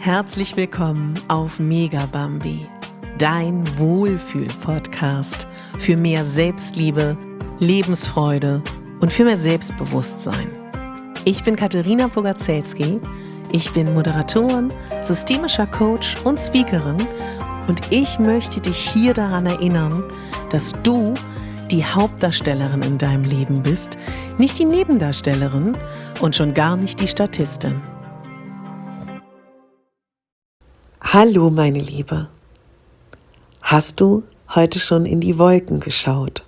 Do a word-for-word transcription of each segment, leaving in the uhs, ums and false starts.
Herzlich willkommen auf Mega Bambi, dein Wohlfühl-Podcast für mehr Selbstliebe, Lebensfreude und für mehr Selbstbewusstsein. Ich bin Katharina Pogacelski, ich bin Moderatorin, systemischer Coach und Speakerin und ich möchte dich hier daran erinnern, dass du die Hauptdarstellerin in deinem Leben bist, nicht die Nebendarstellerin und schon gar nicht die Statistin. Hallo meine Liebe, hast du heute schon in die Wolken geschaut?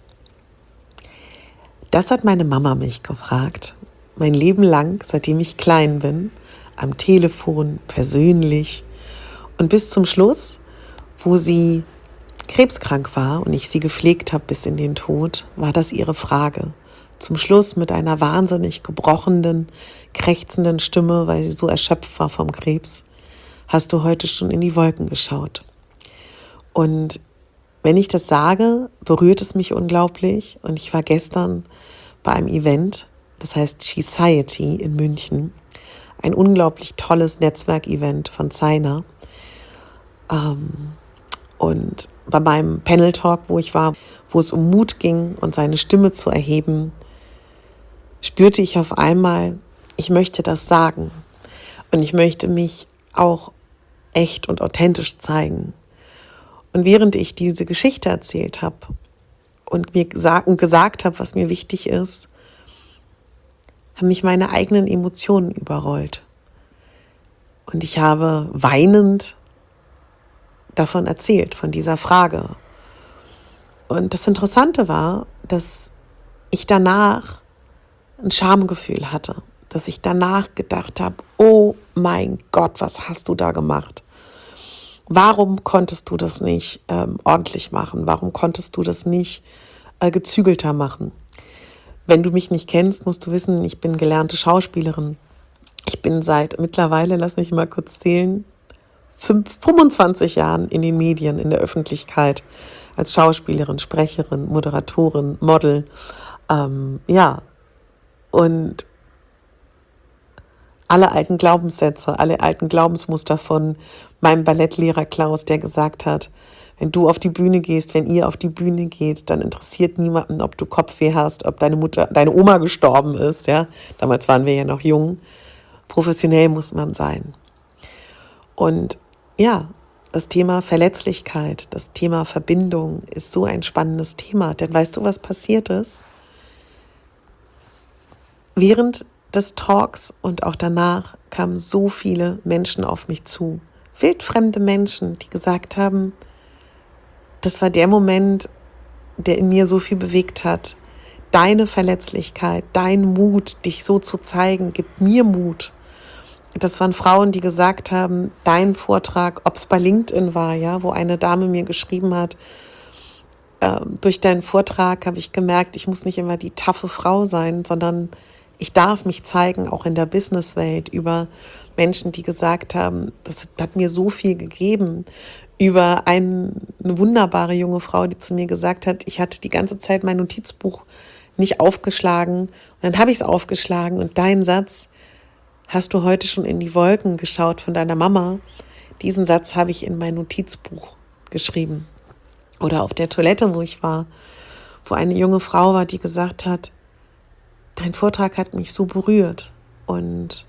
Das hat meine Mama mich gefragt, mein Leben lang, seitdem ich klein bin, am Telefon, persönlich und bis zum Schluss, wo sie krebskrank war und ich sie gepflegt habe bis in den Tod, war das ihre Frage. Zum Schluss mit einer wahnsinnig gebrochenen, krächzenden Stimme, weil sie so erschöpft war vom Krebs. Hast du heute schon in die Wolken geschaut? Und wenn ich das sage, berührt es mich unglaublich. Und ich war gestern bei einem Event, das heißt She-Siety in München, ein unglaublich tolles Netzwerkevent von Zaina. Ähm, und bei meinem Panel-Talk, wo ich war, wo es um Mut ging und seine Stimme zu erheben, spürte ich auf einmal, ich möchte das sagen. Und ich möchte mich auch echt und authentisch zeigen. Und während ich diese Geschichte erzählt habe und mir gesagt, und gesagt habe, was mir wichtig ist, haben mich meine eigenen Emotionen überrollt. Und ich habe weinend davon erzählt, von dieser Frage. Und das Interessante war, dass ich danach ein Schamgefühl hatte, dass ich danach gedacht habe, oh mein Gott, was hast du da gemacht? Warum konntest du das nicht ähm, ordentlich machen? Warum konntest du das nicht äh, gezügelter machen? Wenn du mich nicht kennst, musst du wissen, ich bin gelernte Schauspielerin. Ich bin seit mittlerweile, lass mich mal kurz zählen, fünfundzwanzig Jahren in den Medien, in der Öffentlichkeit, als Schauspielerin, Sprecherin, Moderatorin, Model. Ähm, ja, und alle alten Glaubenssätze, alle alten Glaubensmuster von meinem Ballettlehrer Klaus, der gesagt hat, wenn du auf die Bühne gehst, wenn ihr auf die Bühne geht, dann interessiert niemanden, ob du Kopfweh hast, ob deine Mutter, deine Oma gestorben ist, ja. Damals waren wir ja noch jung. Professionell muss man sein. Und ja, das Thema Verletzlichkeit, das Thema Verbindung ist so ein spannendes Thema. Denn weißt du, was passiert ist? Während des Talks und auch danach kamen so viele Menschen auf mich zu. Wildfremde Menschen, die gesagt haben, das war der Moment, der in mir so viel bewegt hat. Deine Verletzlichkeit, dein Mut, dich so zu zeigen, gibt mir Mut. Das waren Frauen, die gesagt haben, dein Vortrag, ob es bei LinkedIn war, ja, wo eine Dame mir geschrieben hat, äh, durch deinen Vortrag habe ich gemerkt, ich muss nicht immer die taffe Frau sein, sondern ich darf mich zeigen, auch in der Businesswelt, über Menschen, die gesagt haben, das hat mir so viel gegeben, über ein, eine wunderbare junge Frau, die zu mir gesagt hat, ich hatte die ganze Zeit mein Notizbuch nicht aufgeschlagen und dann habe ich es aufgeschlagen und dein Satz, hast du heute schon in die Wolken geschaut von deiner Mama? Diesen Satz habe ich in mein Notizbuch geschrieben. Oder auf der Toilette, wo ich war, wo eine junge Frau war, die gesagt hat, dein Vortrag hat mich so berührt. Und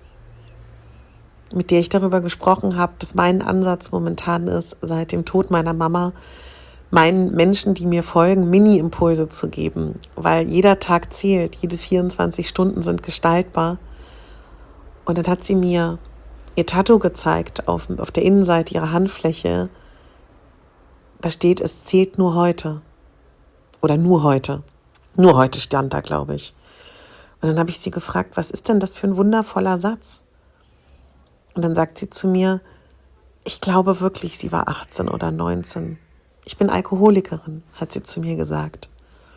mit der ich darüber gesprochen habe, dass mein Ansatz momentan ist, seit dem Tod meiner Mama, meinen Menschen, die mir folgen, Mini-Impulse zu geben. Weil jeder Tag zählt, jede vierundzwanzig Stunden sind gestaltbar. Und dann hat sie mir ihr Tattoo gezeigt auf, auf der Innenseite ihrer Handfläche. Da steht, es zählt nur heute. Oder nur heute. Nur heute stand da, glaube ich. Und dann habe ich sie gefragt, was ist denn das für ein wundervoller Satz? Und dann sagt sie zu mir, ich glaube wirklich, sie war achtzehn oder neunzehn. Ich bin Alkoholikerin, hat sie zu mir gesagt.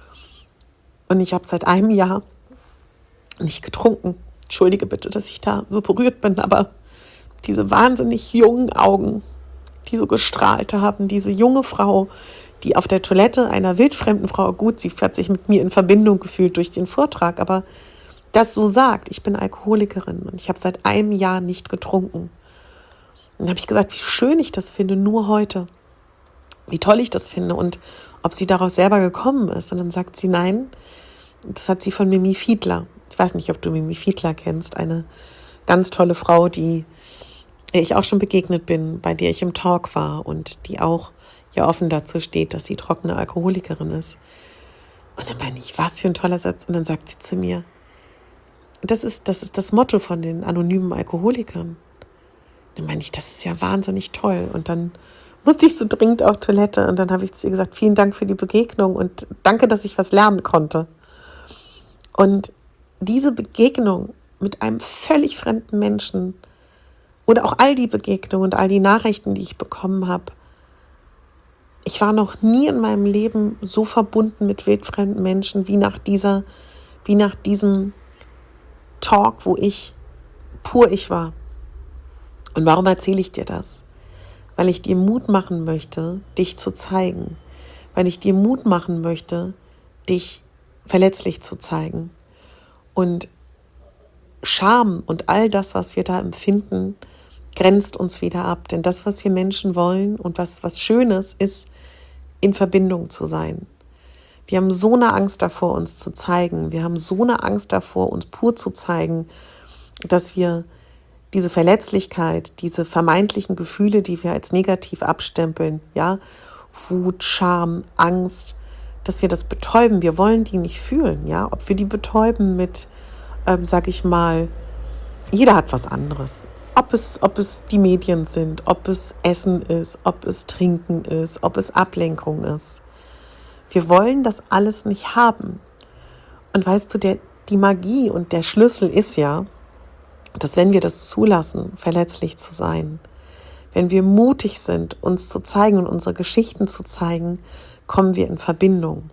Und ich habe seit einem Jahr nicht getrunken. Entschuldige bitte, dass ich da so berührt bin, aber diese wahnsinnig jungen Augen, die so gestrahlt haben, diese junge Frau, die auf der Toilette einer wildfremden Frau, gut, sie hat sich mit mir in Verbindung gefühlt durch den Vortrag, aber das so sagt, ich bin Alkoholikerin und ich habe seit einem Jahr nicht getrunken. Und dann habe ich gesagt, wie schön ich das finde, nur heute. Wie toll ich das finde und ob sie daraus selber gekommen ist. Und dann sagt sie, nein, das hat sie von Mimi Fiedler. Ich weiß nicht, ob du Mimi Fiedler kennst, eine ganz tolle Frau, die ich auch schon begegnet bin, bei der ich im Talk war und die auch ja offen dazu steht, dass sie trockene Alkoholikerin ist. Und dann meine ich, was für ein toller Satz. Und dann sagt sie zu mir, das ist das, ist das Motto von den anonymen Alkoholikern. Dann meine ich, das ist ja wahnsinnig toll. Und dann musste ich so dringend auf Toilette und dann habe ich zu ihr gesagt, vielen Dank für die Begegnung und danke, dass ich was lernen konnte. Und diese Begegnung mit einem völlig fremden Menschen oder auch all die Begegnungen und all die Nachrichten, die ich bekommen habe, ich war noch nie in meinem Leben so verbunden mit wildfremden Menschen wie nach dieser, wie nach diesem Talk, wo ich pur ich war. Und warum erzähle ich dir das? Weil ich dir Mut machen möchte, dich zu zeigen. Weil ich dir Mut machen möchte, dich verletzlich zu zeigen. Und Scham und all das, was wir da empfinden, grenzt uns wieder ab. Denn das, was wir Menschen wollen und was, was Schönes ist, in Verbindung zu sein. Wir haben so eine Angst davor, uns zu zeigen. Wir haben so eine Angst davor, uns pur zu zeigen, dass wir diese Verletzlichkeit, diese vermeintlichen Gefühle, die wir als negativ abstempeln, ja, Wut, Scham, Angst, dass wir das betäuben. Wir wollen die nicht fühlen, ja, ob wir die betäuben mit, ähm, sag ich mal, jeder hat was anderes. Ob es, ob es die Medien sind, ob es Essen ist, ob es Trinken ist, ob es Ablenkung ist. Wir wollen das alles nicht haben. Und weißt du, der, die Magie und der Schlüssel ist ja, dass wenn wir das zulassen, verletzlich zu sein, wenn wir mutig sind, uns zu zeigen und unsere Geschichten zu zeigen, kommen wir in Verbindung.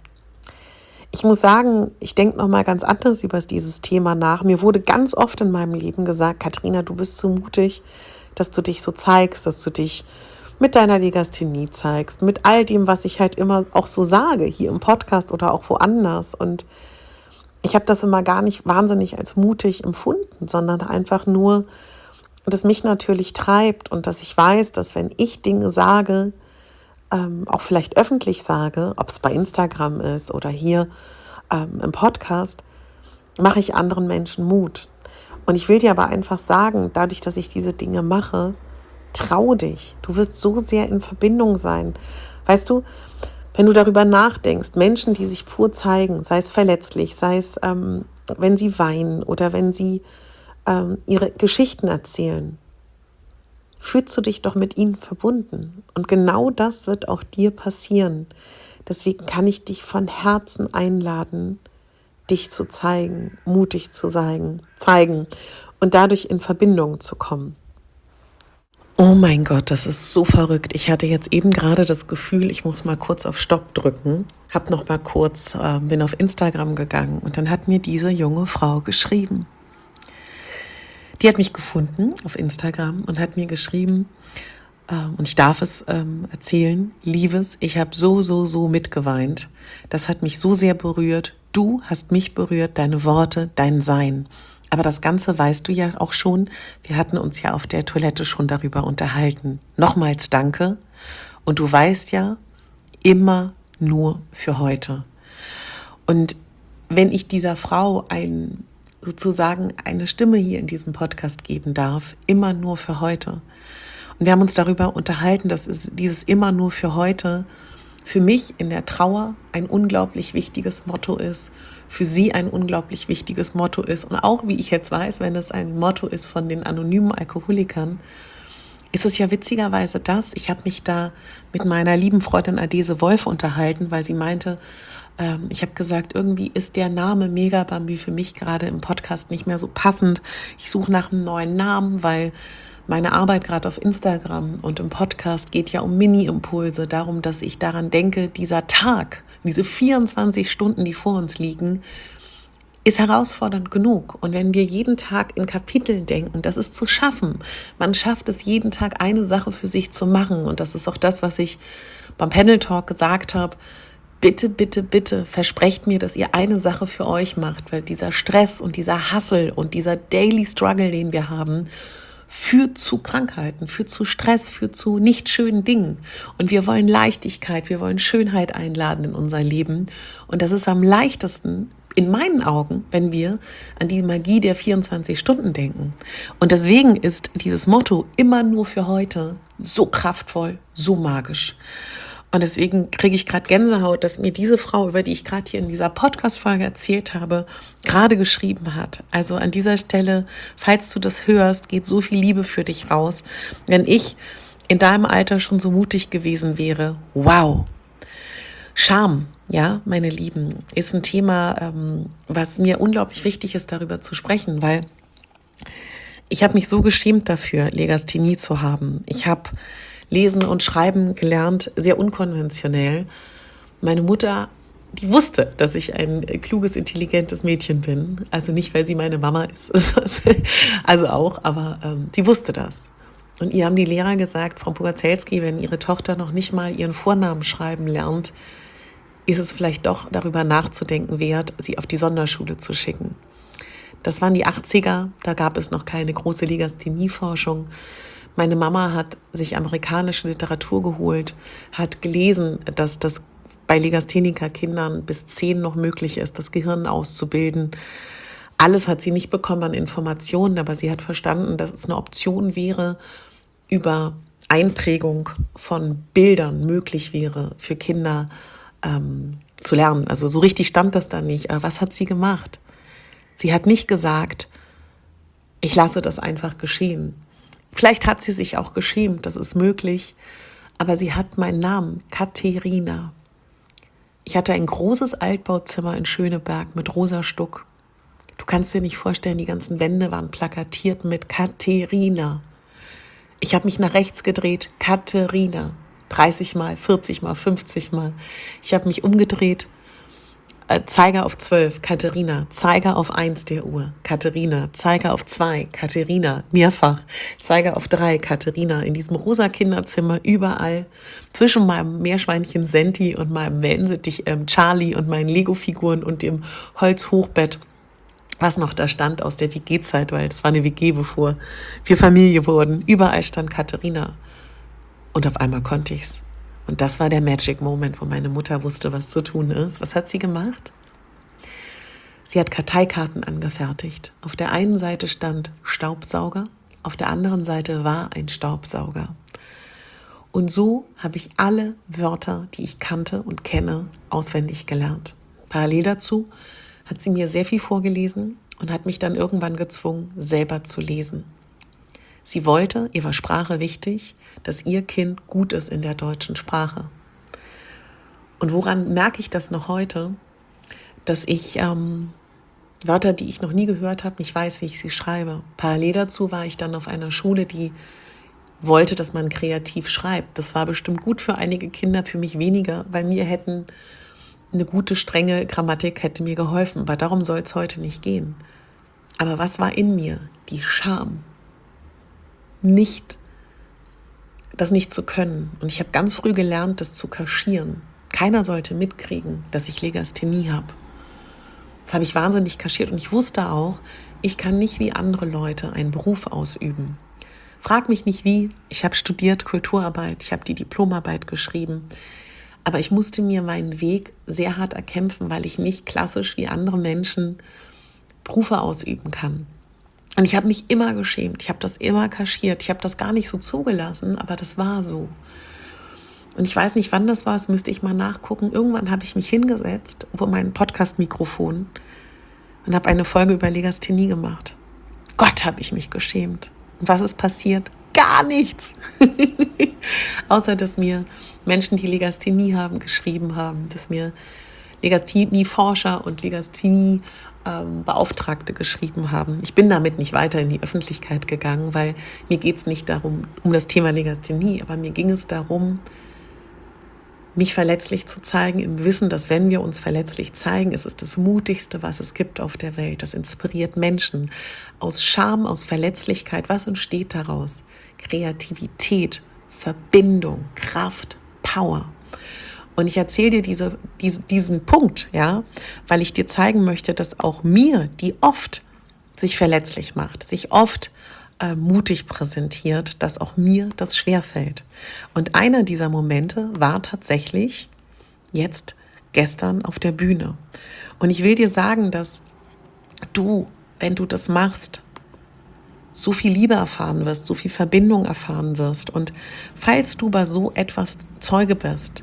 Ich muss sagen, ich denke nochmal ganz anders über dieses Thema nach. Mir wurde ganz oft in meinem Leben gesagt, Katharina, du bist so mutig, dass du dich so zeigst, dass du dich mit deiner Legasthenie zeigst, mit all dem, was ich halt immer auch so sage, hier im Podcast oder auch woanders. Und ich habe das immer gar nicht wahnsinnig als mutig empfunden, sondern einfach nur, dass mich natürlich treibt und dass ich weiß, dass wenn ich Dinge sage, ähm, auch vielleicht öffentlich sage, ob es bei Instagram ist oder hier ähm, im Podcast, mache ich anderen Menschen Mut. Und ich will dir aber einfach sagen, dadurch, dass ich diese Dinge mache, trau dich. Du wirst so sehr in Verbindung sein. Weißt du, wenn du darüber nachdenkst, Menschen, die sich pur zeigen, sei es verletzlich, sei es, ähm, wenn sie weinen oder wenn sie ähm, ihre Geschichten erzählen, fühlst du dich doch mit ihnen verbunden. Und genau das wird auch dir passieren. Deswegen kann ich dich von Herzen einladen, dich zu zeigen, mutig zu sein, zeigen und dadurch in Verbindung zu kommen. Oh mein Gott, das ist so verrückt. Ich hatte jetzt eben gerade das Gefühl, ich muss mal kurz auf Stopp drücken. Hab noch mal kurz, äh, bin auf Instagram gegangen und dann hat mir diese junge Frau geschrieben. Die hat mich gefunden auf Instagram und hat mir geschrieben, ähm, und ich darf es ähm, erzählen, Liebes, ich habe so, so, so mitgeweint. Das hat mich so sehr berührt. Du hast mich berührt, deine Worte, dein Sein. Aber das Ganze weißt du ja auch schon. Wir hatten uns ja auf der Toilette schon darüber unterhalten. Nochmals danke. Und du weißt ja, immer nur für heute. Und wenn ich dieser Frau ein, sozusagen eine Stimme hier in diesem Podcast geben darf, immer nur für heute. Und wir haben uns darüber unterhalten, dass es dieses immer nur für heute für mich in der Trauer ein unglaublich wichtiges Motto ist, für sie ein unglaublich wichtiges Motto ist. Und auch, wie ich jetzt weiß, wenn es ein Motto ist von den anonymen Alkoholikern, ist es ja witzigerweise das, ich habe mich da mit meiner lieben Freundin Adese Wolf unterhalten, weil sie meinte, ähm, ich habe gesagt, irgendwie ist der Name Megabambi für mich gerade im Podcast nicht mehr so passend. Ich suche nach einem neuen Namen, weil meine Arbeit gerade auf Instagram und im Podcast geht ja um Mini-Impulse, darum, dass ich daran denke, dieser Tag, diese vierundzwanzig Stunden, die vor uns liegen, ist herausfordernd genug. Und wenn wir jeden Tag in Kapiteln denken, das ist zu schaffen. Man schafft es, jeden Tag eine Sache für sich zu machen. Und das ist auch das, was ich beim Panel Talk gesagt habe. Bitte, bitte, bitte versprecht mir, dass ihr eine Sache für euch macht, weil dieser Stress und dieser Hustle und dieser Daily Struggle, den wir haben, führt zu Krankheiten, führt zu Stress, führt zu nicht schönen Dingen. Und wir wollen Leichtigkeit, wir wollen Schönheit einladen in unser Leben. Und das ist am leichtesten, in meinen Augen, wenn wir an die Magie der vierundzwanzig Stunden denken. Und deswegen ist dieses Motto immer nur für heute so kraftvoll, so magisch. Und deswegen kriege ich gerade Gänsehaut, dass mir diese Frau, über die ich gerade hier in dieser Podcast-Folge erzählt habe, gerade geschrieben hat. Also an dieser Stelle, falls du das hörst, geht so viel Liebe für dich raus. Wenn ich in deinem Alter schon so mutig gewesen wäre, wow. Scham, ja, meine Lieben, ist ein Thema, ähm, was mir unglaublich wichtig ist, darüber zu sprechen, weil ich habe mich so geschämt dafür, Legasthenie zu haben. Ich habe Lesen und Schreiben gelernt, sehr unkonventionell. Meine Mutter, die wusste, dass ich ein kluges, intelligentes Mädchen bin. Also nicht, weil sie meine Mama ist, also auch, aber ähm, die wusste das. Und ihr haben die Lehrer gesagt, Frau Pogacelski, wenn Ihre Tochter noch nicht mal ihren Vornamen schreiben lernt, ist es vielleicht doch darüber nachzudenken wert, sie auf die Sonderschule zu schicken. Das waren die achtziger, da gab es noch keine große Legasthenie-Forschung. Meine Mama hat sich amerikanische Literatur geholt, hat gelesen, dass das bei Legastheniker-Kindern bis zehn noch möglich ist, das Gehirn auszubilden. Alles hat sie nicht bekommen an Informationen, aber sie hat verstanden, dass es eine Option wäre, über Einprägung von Bildern möglich wäre für Kinder ähm, zu lernen. Also so richtig stand das da nicht. Aber was hat sie gemacht? Sie hat nicht gesagt, ich lasse das einfach geschehen. Vielleicht hat sie sich auch geschämt, das ist möglich, aber sie hat meinen Namen, Katharina. Ich hatte ein großes Altbauzimmer in Schöneberg mit rosa Stuck. Du kannst dir nicht vorstellen, die ganzen Wände waren plakatiert mit Katharina. Ich habe mich nach rechts gedreht, Katharina, dreißig Mal, vierzig Mal, fünfzig Mal. Ich habe mich umgedreht, Zeiger auf zwölf, Katharina, Zeiger auf eins der Uhr, Katharina, Zeiger auf zwei, Katharina, mehrfach, Zeiger auf drei, Katharina, in diesem rosa Kinderzimmer, überall, zwischen meinem Meerschweinchen Senti und meinem Wellensittich ähm, Charlie und meinen Lego-Figuren und dem Holzhochbett, was noch da stand aus der W G-Zeit, weil das war eine W G, bevor wir Familie wurden. Überall stand Katharina. Und auf einmal konnte ich's. Und das war der Magic Moment, wo meine Mutter wusste, was zu tun ist. Was hat sie gemacht? Sie hat Karteikarten angefertigt. Auf der einen Seite stand Staubsauger, auf der anderen Seite war ein Staubsauger. Und so habe ich alle Wörter, die ich kannte und kenne, auswendig gelernt. Parallel dazu hat sie mir sehr viel vorgelesen und hat mich dann irgendwann gezwungen, selber zu lesen. Sie wollte, ihr war Sprache wichtig, dass ihr Kind gut ist in der deutschen Sprache. Und woran merke ich das noch heute? Dass ich ähm, Wörter, die ich noch nie gehört habe, nicht weiß, wie ich sie schreibe. Parallel dazu war ich dann auf einer Schule, die wollte, dass man kreativ schreibt. Das war bestimmt gut für einige Kinder, für mich weniger, weil mir hätten eine gute, strenge Grammatik hätte mir geholfen. Aber darum soll es heute nicht gehen. Aber was war in mir? Die Scham. Nicht, das nicht zu können. Und ich habe ganz früh gelernt, das zu kaschieren. Keiner sollte mitkriegen, dass ich Legasthenie habe. Das habe ich wahnsinnig kaschiert und ich wusste auch, ich kann nicht wie andere Leute einen Beruf ausüben. Frag mich nicht wie, ich habe studiert Kulturarbeit, ich habe die Diplomarbeit geschrieben, aber ich musste mir meinen Weg sehr hart erkämpfen, weil ich nicht klassisch wie andere Menschen Berufe ausüben kann. Und ich habe mich immer geschämt, ich habe das immer kaschiert, ich habe das gar nicht so zugelassen, aber das war so. Und ich weiß nicht, wann das war, das müsste ich mal nachgucken. Irgendwann habe ich mich hingesetzt vor mein Podcast-Mikrofon und habe eine Folge über Legasthenie gemacht. Gott, habe ich mich geschämt. Und was ist passiert? Gar nichts. Außer, dass mir Menschen, die Legasthenie haben, geschrieben haben, dass mir Legasthenie-Forscher und Legasthenie Beauftragte geschrieben haben. Ich bin damit nicht weiter in die Öffentlichkeit gegangen, weil mir geht es nicht darum, um das Thema Legasthenie, aber mir ging es darum, mich verletzlich zu zeigen, im Wissen, dass wenn wir uns verletzlich zeigen, ist es das Mutigste, was es gibt auf der Welt. Das inspiriert Menschen. Aus Scham, aus Verletzlichkeit, was entsteht daraus? Kreativität, Verbindung, Kraft, Power. Und ich erzähle dir diese, diese, diesen Punkt, ja, weil ich dir zeigen möchte, dass auch mir, die oft sich verletzlich macht, sich oft äh, mutig präsentiert, dass auch mir das schwerfällt. Und einer dieser Momente war tatsächlich jetzt gestern auf der Bühne. Und ich will dir sagen, dass du, wenn du das machst, so viel Liebe erfahren wirst, so viel Verbindung erfahren wirst. Und falls du bei so etwas Zeuge bist,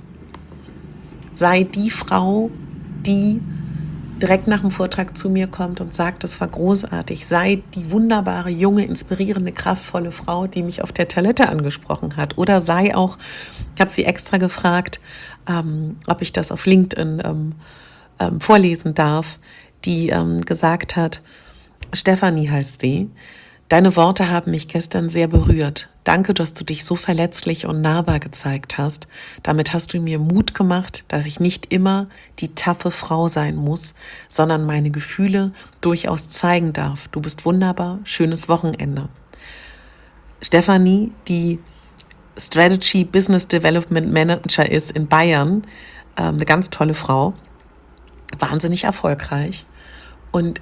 sei die Frau, die direkt nach dem Vortrag zu mir kommt und sagt, das war großartig. Sei die wunderbare, junge, inspirierende, kraftvolle Frau, die mich auf der Toilette angesprochen hat. Oder sei auch, ich habe sie extra gefragt, ähm, ob ich das auf LinkedIn ähm, ähm, vorlesen darf, die ähm, gesagt hat, Stefanie heißt sie, deine Worte haben mich gestern sehr berührt. Danke, dass du dich so verletzlich und nahbar gezeigt hast. Damit hast du mir Mut gemacht, dass ich nicht immer die taffe Frau sein muss, sondern meine Gefühle durchaus zeigen darf. Du bist wunderbar, schönes Wochenende. Stefanie, die Strategy Business Development Manager ist in Bayern, eine ganz tolle Frau, wahnsinnig erfolgreich. Und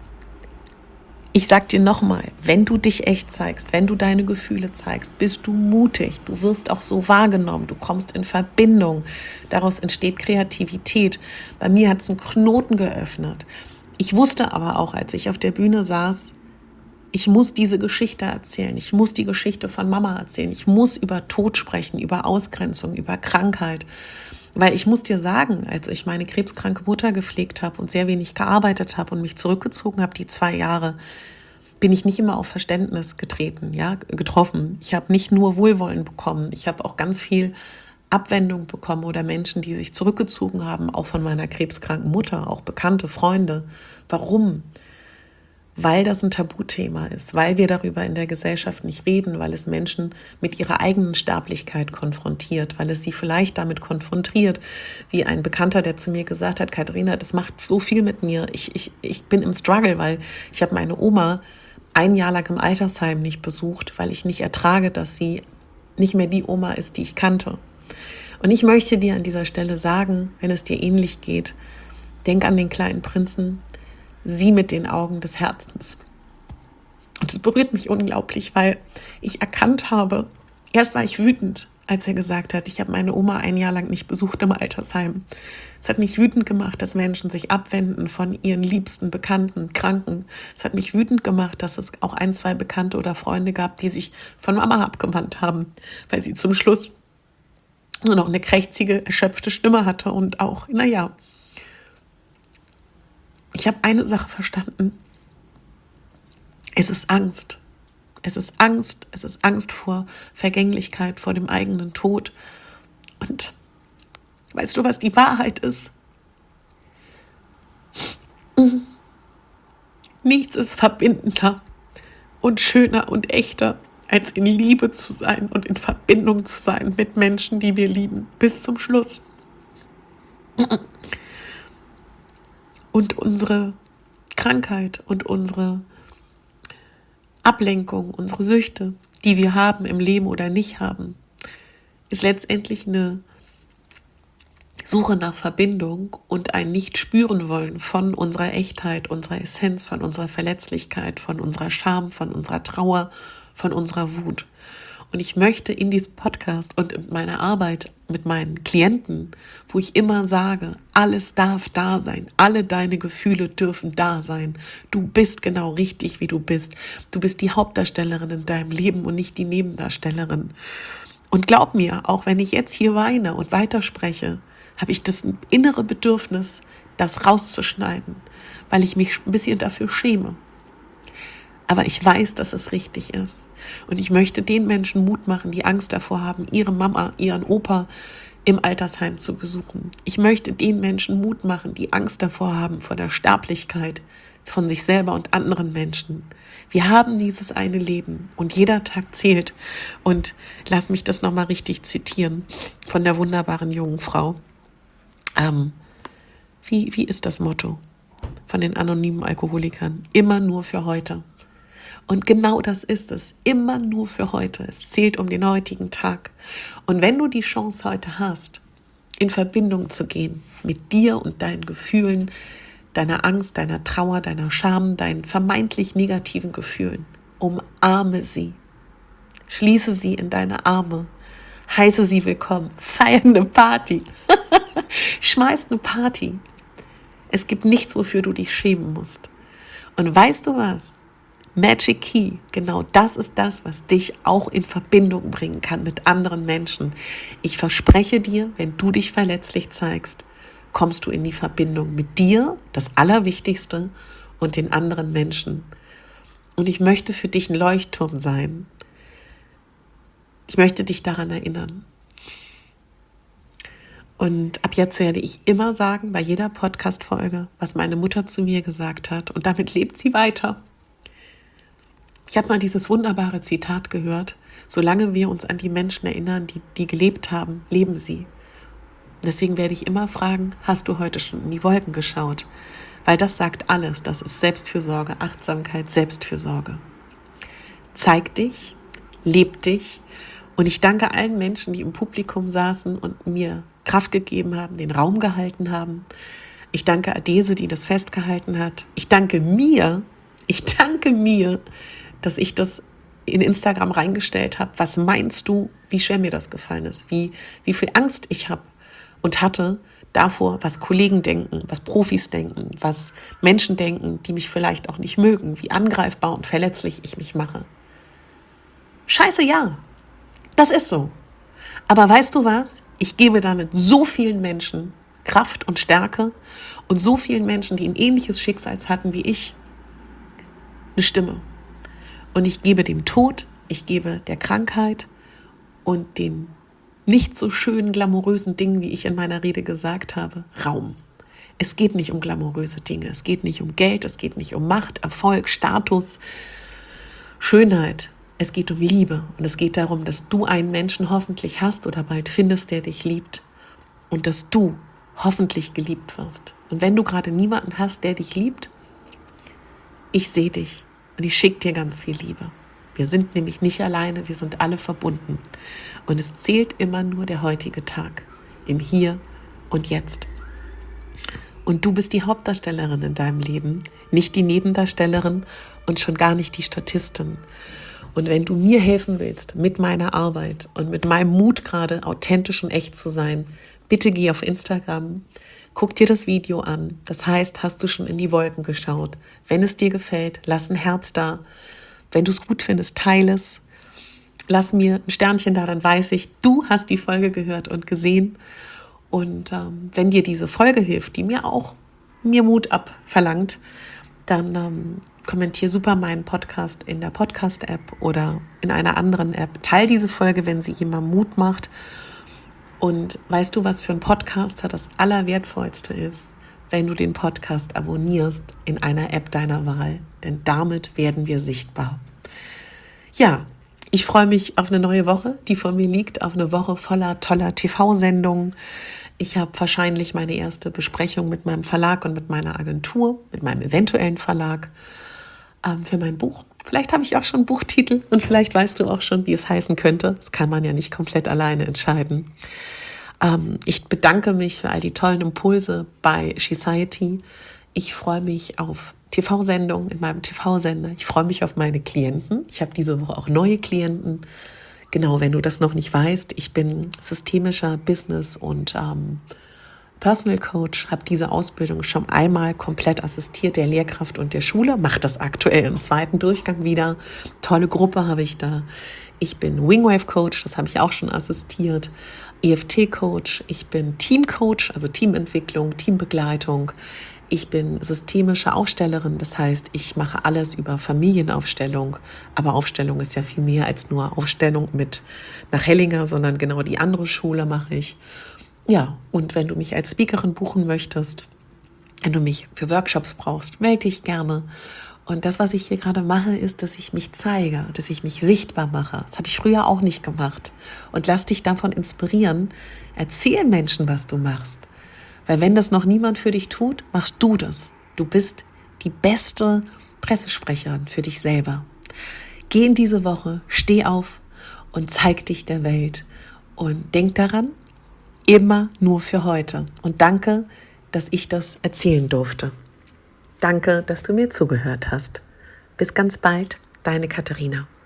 ich sag dir nochmal, wenn du dich echt zeigst, wenn du deine Gefühle zeigst, bist du mutig, du wirst auch so wahrgenommen, du kommst in Verbindung, daraus entsteht Kreativität. Bei mir hat es einen Knoten geöffnet. Ich wusste aber auch, als ich auf der Bühne saß, ich muss diese Geschichte erzählen, ich muss die Geschichte von Mama erzählen, ich muss über Tod sprechen, über Ausgrenzung, über Krankheit. Weil ich muss dir sagen, als ich meine krebskranke Mutter gepflegt habe und sehr wenig gearbeitet habe und mich zurückgezogen habe, die zwei Jahre, bin ich nicht immer auf Verständnis getreten, ja, getroffen. Ich habe nicht nur Wohlwollen bekommen, ich habe auch ganz viel Abwendung bekommen oder Menschen, die sich zurückgezogen haben, auch von meiner krebskranken Mutter, auch bekannte Freunde. Warum? Weil das ein Tabuthema ist, weil wir darüber in der Gesellschaft nicht reden, weil es Menschen mit ihrer eigenen Sterblichkeit konfrontiert, weil es sie vielleicht damit konfrontiert, wie ein Bekannter, der zu mir gesagt hat, Katharina, das macht so viel mit mir, ich, ich, ich bin im Struggle, weil ich habe meine Oma ein Jahr lang im Altersheim nicht besucht, weil ich nicht ertrage, dass sie nicht mehr die Oma ist, die ich kannte. Und ich möchte dir an dieser Stelle sagen, wenn es dir ähnlich geht, denk an den kleinen Prinzen, sieh mit den Augen des Herzens. Und das berührt mich unglaublich, weil ich erkannt habe, erst war ich wütend, als er gesagt hat, ich habe meine Oma ein Jahr lang nicht besucht im Altersheim. Es hat mich wütend gemacht, dass Menschen sich abwenden von ihren Liebsten, Bekannten, Kranken. Es hat mich wütend gemacht, dass es auch ein, zwei Bekannte oder Freunde gab, die sich von Mama abgewandt haben, weil sie zum Schluss nur noch eine krächzige, erschöpfte Stimme hatte und auch, naja, ich habe eine Sache verstanden. Es ist Angst. Es ist Angst. Es ist Angst vor Vergänglichkeit, vor dem eigenen Tod. Und weißt du, was die Wahrheit ist? Nichts ist verbindender und schöner und echter, als in Liebe zu sein und in Verbindung zu sein mit Menschen, die wir lieben, bis zum Schluss. Und unsere Krankheit und unsere Ablenkung, unsere Süchte, die wir haben im Leben oder nicht haben, ist letztendlich eine Suche nach Verbindung und ein Nicht-Spüren-Wollen von unserer Echtheit, unserer Essenz, von unserer Verletzlichkeit, von unserer Scham, von unserer Trauer, von unserer Wut. Und ich möchte in diesem Podcast und in meiner Arbeit mit meinen Klienten, wo ich immer sage, alles darf da sein, alle deine Gefühle dürfen da sein. Du bist genau richtig, wie du bist. Du bist die Hauptdarstellerin in deinem Leben und nicht die Nebendarstellerin. Und glaub mir, auch wenn ich jetzt hier weine und weiterspreche, habe ich das innere Bedürfnis, das rauszuschneiden, weil ich mich ein bisschen dafür schäme. Aber ich weiß, dass es richtig ist. Und ich möchte den Menschen Mut machen, die Angst davor haben, ihre Mama, ihren Opa im Altersheim zu besuchen. Ich möchte den Menschen Mut machen, die Angst davor haben, vor der Sterblichkeit von sich selber und anderen Menschen. Wir haben dieses eine Leben und jeder Tag zählt. Und lass mich das nochmal richtig zitieren von der wunderbaren jungen Frau. Ähm, wie, wie ist das Motto von den anonymen Alkoholikern? Immer nur für heute. Und genau das ist es, immer nur für heute. Es zählt um den heutigen Tag. Und wenn du die Chance heute hast, in Verbindung zu gehen mit dir und deinen Gefühlen, deiner Angst, deiner Trauer, deiner Scham, deinen vermeintlich negativen Gefühlen, Umarme sie. Schließe sie in deine Arme. Heiße sie willkommen. Feier eine Party. Schmeiß eine Party. Es gibt nichts, wofür du dich schämen musst. Und weißt du was? Magic Key, genau das ist das, was dich auch in Verbindung bringen kann mit anderen Menschen. Ich verspreche dir, wenn du dich verletzlich zeigst, kommst du in die Verbindung mit dir, das Allerwichtigste, und den anderen Menschen. Und ich möchte für dich ein Leuchtturm sein. Ich möchte dich daran erinnern. Und ab jetzt werde ich immer sagen, bei jeder Podcast-Folge, was meine Mutter zu mir gesagt hat. Und damit lebt sie weiter. Ich habe mal dieses wunderbare Zitat gehört: Solange wir uns an die Menschen erinnern, die, die gelebt haben, leben sie. Deswegen werde ich immer fragen, hast du heute schon in die Wolken geschaut? Weil das sagt alles, das ist Selbstfürsorge, Achtsamkeit, Selbstfürsorge. Zeig dich, leb dich. Und ich danke allen Menschen, die im Publikum saßen und mir Kraft gegeben haben, den Raum gehalten haben. Ich danke Adese, die das festgehalten hat. Ich danke mir, ich danke mir, dass ich das in Instagram reingestellt habe. Was meinst du, wie schwer mir das gefallen ist? Wie, wie viel Angst ich habe und hatte davor, was Kollegen denken, was Profis denken, was Menschen denken, die mich vielleicht auch nicht mögen, wie angreifbar und verletzlich ich mich mache. Scheiße, ja, das ist so. Aber weißt du was? Ich gebe damit so vielen Menschen Kraft und Stärke und so vielen Menschen, die ein ähnliches Schicksal hatten wie ich, eine Stimme. Und ich gebe dem Tod, ich gebe der Krankheit und den nicht so schönen, glamourösen Dingen, wie ich in meiner Rede gesagt habe, Raum. Es geht nicht um glamouröse Dinge, es geht nicht um Geld, es geht nicht um Macht, Erfolg, Status, Schönheit. Es geht um Liebe und es geht darum, dass du einen Menschen hoffentlich hast oder bald findest, der dich liebt und dass du hoffentlich geliebt wirst. Und wenn du gerade niemanden hast, der dich liebt, ich sehe dich. Und ich schicke dir ganz viel Liebe. Wir sind nämlich nicht alleine, wir sind alle verbunden. Und es zählt immer nur der heutige Tag, im Hier und Jetzt. Und du bist die Hauptdarstellerin in deinem Leben, nicht die Nebendarstellerin und schon gar nicht die Statistin. Und wenn du mir helfen willst mit meiner Arbeit und mit meinem Mut gerade authentisch und echt zu sein, bitte geh auf Instagram, guck dir das Video an. Das heißt, hast du schon in die Wolken geschaut? Wenn es dir gefällt, lass ein Herz da. Wenn du es gut findest, teile es. Lass mir ein Sternchen da, dann weiß ich, du hast die Folge gehört und gesehen. Und ähm, wenn dir diese Folge hilft, die mir auch mir Mut abverlangt, dann ähm, kommentier super meinen Podcast in der Podcast-App oder in einer anderen App. Teil diese Folge, wenn sie jemandem Mut macht. Und weißt du, was für ein Podcaster das Allerwertvollste ist? Wenn du den Podcast abonnierst in einer App deiner Wahl. Denn damit werden wir sichtbar. Ja, ich freue mich auf eine neue Woche, die vor mir liegt, auf eine Woche voller toller T V-Sendungen. Ich habe wahrscheinlich meine erste Besprechung mit meinem Verlag und mit meiner Agentur, mit meinem eventuellen Verlag ähm, für mein Buch. Vielleicht habe ich auch schon einen Buchtitel und vielleicht weißt du auch schon, wie es heißen könnte. Das kann man ja nicht komplett alleine entscheiden. Ähm, ich bedanke mich für all die tollen Impulse bei Shesiety. Ich freue mich auf T V-Sendungen in meinem T V-Sender. Ich freue mich auf meine Klienten. Ich habe diese Woche auch neue Klienten. Genau, wenn du das noch nicht weißt, ich bin systemischer Business- und ähm, Personal Coach, habe diese Ausbildung schon einmal komplett assistiert, der Lehrkraft und der Schule, mache das aktuell im zweiten Durchgang wieder. Tolle Gruppe habe ich da. Ich bin Wingwave Coach, das habe ich auch schon assistiert. E F T Coach, ich bin Team Coach, also Teamentwicklung, Teambegleitung. Ich bin systemische Aufstellerin, das heißt, ich mache alles über Familienaufstellung, aber Aufstellung ist ja viel mehr als nur Aufstellung mit nach Hellinger, sondern genau die andere Schule mache ich. Ja, und wenn du mich als Speakerin buchen möchtest, wenn du mich für Workshops brauchst, melde dich gerne. Und das, was ich hier gerade mache, ist, dass ich mich zeige, dass ich mich sichtbar mache. Das habe ich früher auch nicht gemacht. Und lass dich davon inspirieren. Erzähl Menschen, was du machst. Weil wenn das noch niemand für dich tut, machst du das. Du bist die beste Pressesprecherin für dich selber. Geh in diese Woche, steh auf und zeig dich der Welt. Und denk daran, immer nur für heute. Und danke, dass ich das erzählen durfte. Danke, dass du mir zugehört hast. Bis ganz bald. Deine Katharina.